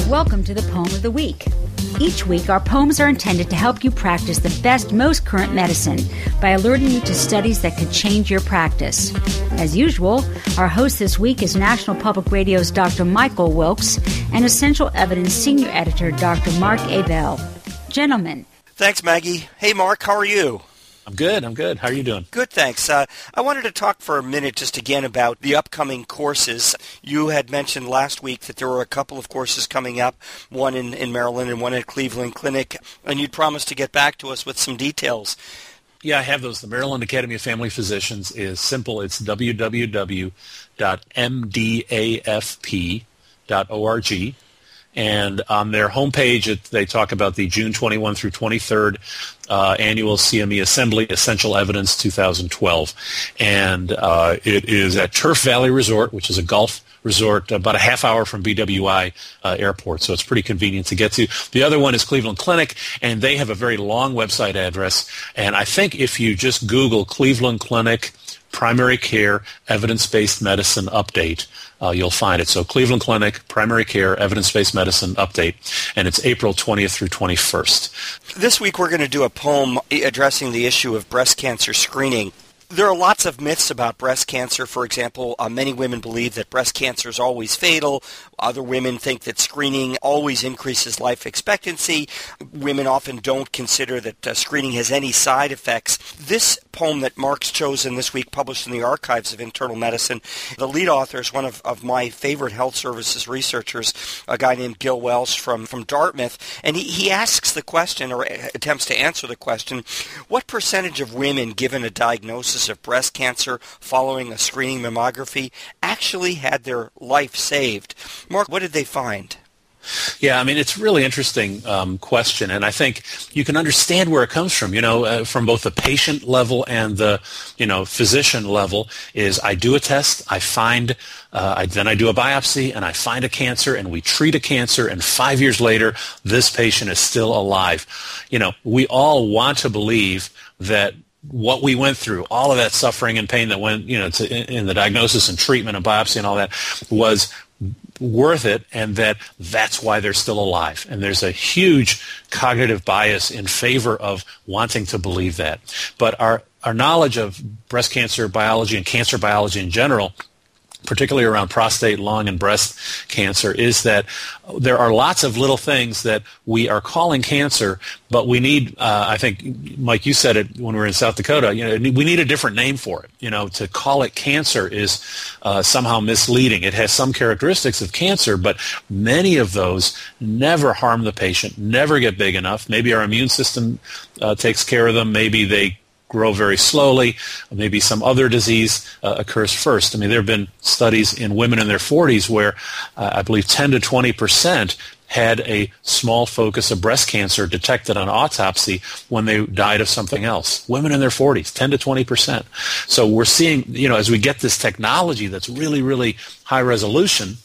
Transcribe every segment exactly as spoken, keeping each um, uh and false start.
Welcome to the Poem of the Week. Each week, our poems are intended to help you practice the best, most current medicine by alerting you to studies that could change your practice. As usual, our host this week is National Public Radio's Doctor Michael Wilkes and Essential Evidence Senior Editor Doctor Mark Abell. Gentlemen. Thanks, Maggie. Hey, Mark, how are you? I'm good. I'm good. How are you doing? Good, thanks. Uh, I wanted to talk for a minute just again about the upcoming courses. You had mentioned last week that there were a couple of courses coming up, one in, in Maryland and one at Cleveland Clinic, and you'd promised to get back to us with some details. Yeah, I have those. The Maryland Academy of Family Physicians is simple. It's w w w dot m d a f p dot org. And on their homepage, it, they talk about the June twenty-first through twenty-third uh, annual C M E Assembly Essential Evidence two thousand twelve. And uh, it is at Turf Valley Resort, which is a golf resort about a half hour from B W I uh, Airport, so it's pretty convenient to get to. The other one is Cleveland Clinic, and they have a very long website address. And I think if you just Google Cleveland Clinic Primary Care Evidence-Based Medicine Update, uh, you'll find it. So Cleveland Clinic Primary Care Evidence-Based Medicine Update, and it's April twentieth through twenty-first. This week we're going to do a poem addressing the issue of breast cancer screening. There are lots of myths about breast cancer. For example, uh, many women believe that breast cancer is always fatal. Other women think that screening always increases life expectancy. Women often don't consider that uh, screening has any side effects. This poem that Mark's chosen this week, published in the Archives of Internal Medicine, the lead author is one of, of my favorite health services researchers, a guy named Gil Welsh from, from Dartmouth. And he, he asks the question, or attempts to answer the question, what percentage of women given a diagnosis of breast cancer following a screening mammography actually had their life saved? Mark, what did they find? Yeah, I mean, it's a really interesting um, question, and I think you can understand where it comes from, you know, uh, from both the patient level and the, you know, physician level. Is I do a test, I find, uh, I, then I do a biopsy, and I find a cancer, and we treat a cancer, and five years later, this patient is still alive. You know, we all want to believe that what we went through, all of that suffering and pain that went, you know, to, in, in the diagnosis and treatment and biopsy and all that, was worth it, and that that's why they're still alive. And there's a huge cognitive bias in favor of wanting to believe that. But our, our knowledge of breast cancer biology and cancer biology in general, particularly around prostate, lung, and breast cancer, is that there are lots of little things that we are calling cancer, but we need, uh, I think, Mike, you said it when we were in South Dakota, you know, we need a different name for it. You know, to call it cancer is uh, somehow misleading. It has some characteristics of cancer, but many of those never harm the patient, never get big enough. Maybe our immune system uh, takes care of them. Maybe they grow very slowly. Maybe some other disease uh, occurs first. I mean, there have been studies in women in their forties where uh, I believe ten to twenty percent had a small focus of breast cancer detected on autopsy when they died of something else. Women in their forties, ten to twenty percent. So we're seeing, you know, as we get this technology that's really, really high resolution,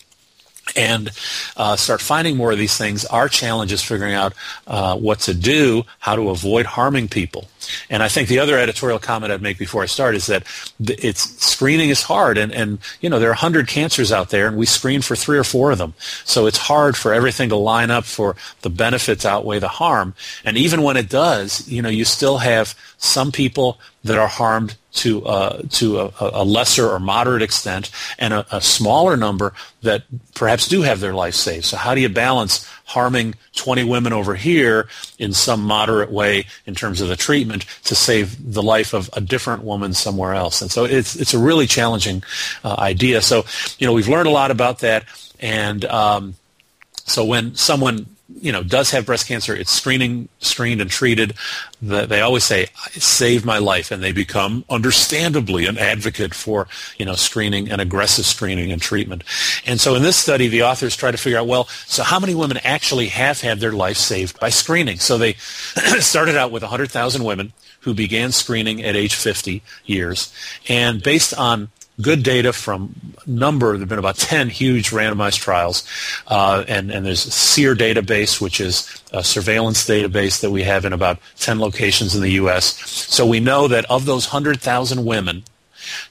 and uh, start finding more of these things, our challenge is figuring out uh, what to do, how to avoid harming people. And I think the other editorial comment I'd make before I start is that it's screening is hard, and, and you know, there are one hundred cancers out there, and we screen for three or four of them. So it's hard for everything to line up for the benefits outweigh the harm. And even when it does, you know, you still have some people that are harmed to uh, to a, a lesser or moderate extent, and a, a smaller number that perhaps do have their life saved. So how do you balance harming twenty women over here in some moderate way in terms of the treatment to save the life of a different woman somewhere else? And so it's it's a really challenging uh, idea. So, you know, we've learned a lot about that, and um, so when someone, you know, does have breast cancer, it's screening, screened and treated. The, they always say, it saved my life, and they become, understandably, an advocate for, you know, screening and aggressive screening and treatment. And so in this study, the authors try to figure out, well, so how many women actually have had their life saved by screening? So they started out with one hundred thousand women who began screening at age fifty years, and based on good data from number, there have been about ten huge randomized trials, uh, and, and there's a SEER database, which is a surveillance database that we have in about ten locations in the U S. So we know that of those one hundred thousand women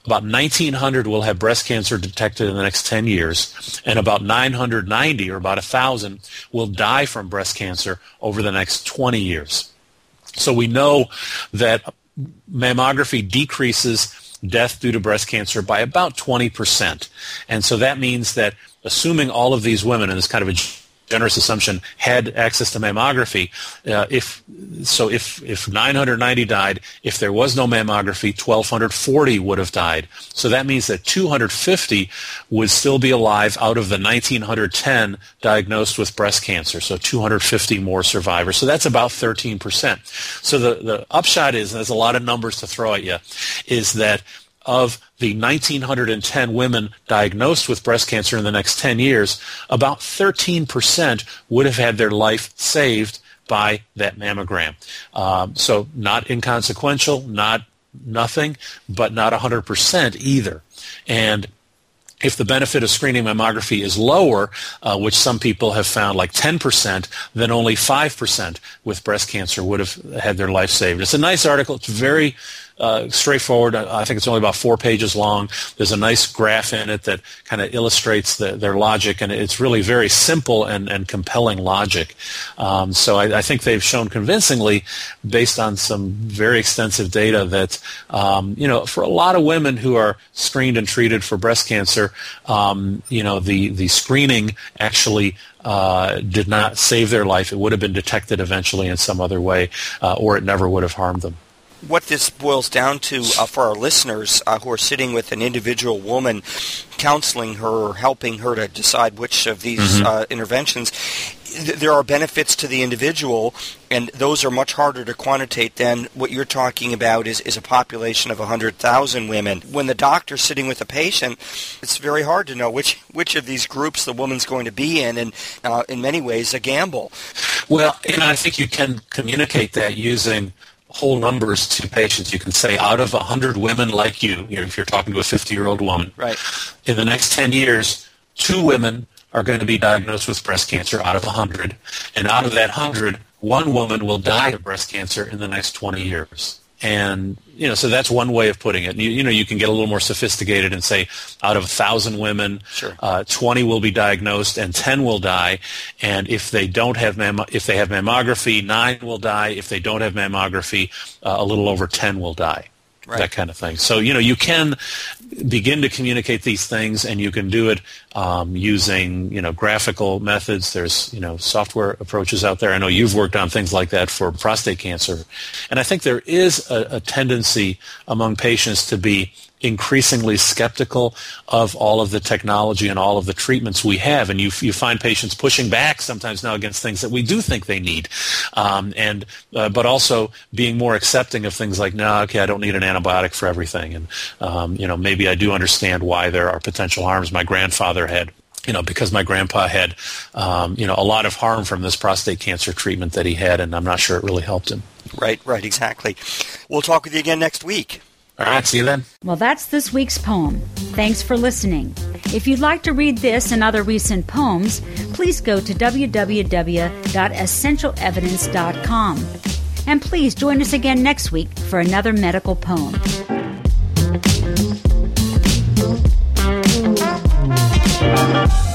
about nineteen hundred will have breast cancer detected in the next ten years, and about nine hundred ninety, or about one thousand, will die from breast cancer over the next twenty years. So we know that mammography decreases death due to breast cancer by about twenty percent. And so that means that assuming all of these women, and it's kind of a generous assumption, had access to mammography, uh, if so if if nine hundred ninety died, if there was no mammography, twelve forty would have died. So that means that two hundred fifty would still be alive out of the one thousand nine hundred ten diagnosed with breast cancer, so two hundred fifty more survivors. So that's about thirteen percent. So the, the upshot is, and there's a lot of numbers to throw at you, is that of the one thousand nine hundred ten women diagnosed with breast cancer in the next ten years, about thirteen percent would have had their life saved by that mammogram. Um, so not inconsequential, not nothing, but not one hundred percent either. And if the benefit of screening mammography is lower, uh, which some people have found like ten percent, then only five percent with breast cancer would have had their life saved. It's a nice article. It's very uh, straightforward. I think it's only about four pages long. There's a nice graph in it that kind of illustrates the, their logic, and it's really very simple and, and compelling logic. Um, so I, I think they've shown convincingly, based on some very extensive data, that um, you know, for a lot of women who are screened and treated for breast cancer, um, you know, the the screening actually uh, did not save their life. It would have been detected eventually in some other way, uh, or it never would have harmed them. What this boils down to uh, for our listeners uh, who are sitting with an individual woman, counseling her or helping her to decide which of these mm-hmm. uh, interventions, th- there are benefits to the individual, and those are much harder to quantitate than what you're talking about is, is a population of one hundred thousand women. When the doctor's sitting with a patient, it's very hard to know which, which of these groups the woman's going to be in, and uh, in many ways a gamble. Well, and I think you can communicate that using whole numbers to patients. You can say, out of one hundred women like you, you know, if you're talking to a fifty-year-old woman, right, in the next ten years, two women are going to be diagnosed with breast cancer out of one hundred, and out of that one hundred, one woman will die of breast cancer in the next twenty years. And, you know, so that's one way of putting it. You, you know, you can get a little more sophisticated and say, out of one thousand women, sure. uh, twenty will be diagnosed and ten will die. And if they don't have mam- if they have mammography, nine will die. If they don't have mammography, uh, a little over ten will die. Right. That kind of thing. So, you know, you can begin to communicate these things, and you can do it um, using, you know, graphical methods. There's, you know, software approaches out there. I know you've worked on things like that for prostate cancer. And I think there is a, a tendency among patients to be increasingly skeptical of all of the technology and all of the treatments we have, and you you find patients pushing back sometimes now against things that we do think they need, um, and uh, but also being more accepting of things like, no, okay, I don't need an antibiotic for everything, and um, you know, maybe I do understand why there are potential harms. My grandfather had, you know, because my grandpa had, um, you know, a lot of harm from this prostate cancer treatment that he had, and I'm not sure it really helped him. Right, right, exactly. We'll talk with you again next week. All right, see you then. Well, that's this week's poem. Thanks for listening. If you'd like to read this and other recent poems, please go to w w w dot essential evidence dot com. And please join us again next week for another medical poem. Thank you.